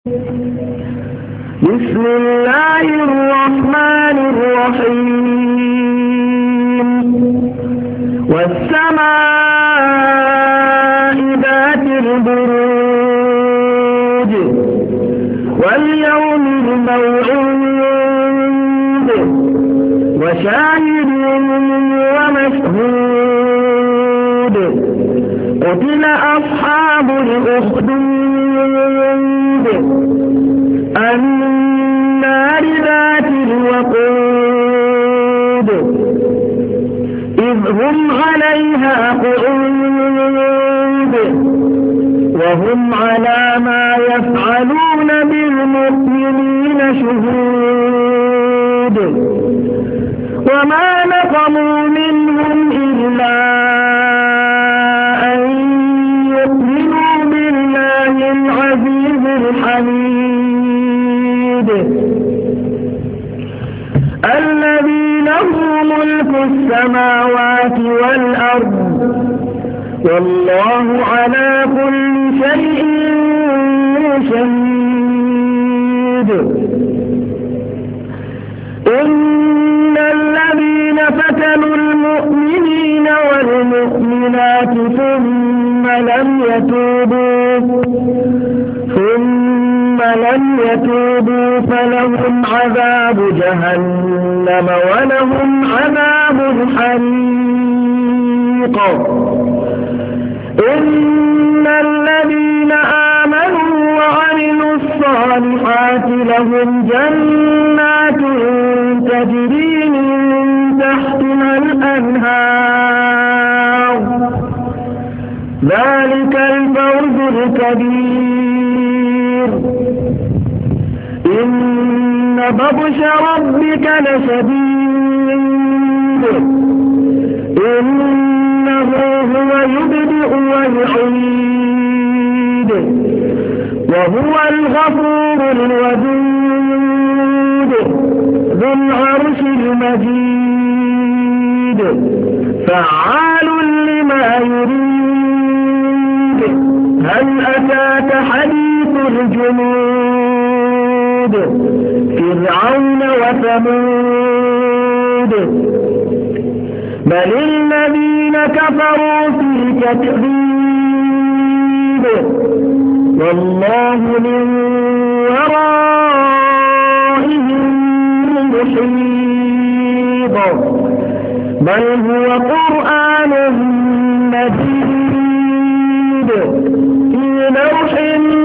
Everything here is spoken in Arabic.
بسم الله الرحمن الرحيم. والسماء ذات البروج واليوم الموعود وشاهد ومشهود. قتل أصحاب الأخدود النار ذات الوقود إذ هم عليها قعود وهم على ما يفعلون بالمؤمنين شهود. وما نقموا منهم إلا أن يؤمنوا بالله العزيز الحميد الذي له ملك السماوات والأرض والله على كل شيء شهيد. إن الذين فتنوا المؤمنين والمؤمنات ثم لم يتوبوا فلهم عذاب جهنم ولهم عذاب الحريق. إن الذين آمنوا وعملوا الصالحات لهم جنات تجري من تحتها الأنهار ذلك الفوز الكبير. إن بطش ربك لشديد إنه هو يبدئ ويعيد وهو الغفور الودود ذو العرش المجيد فعال لما يريد. هل أتاك حديث الجنود فرعون وثمود بل الذين كفروا في تكذيب والله من ورائهم محيط. بل هو قرآن مجيد في لوح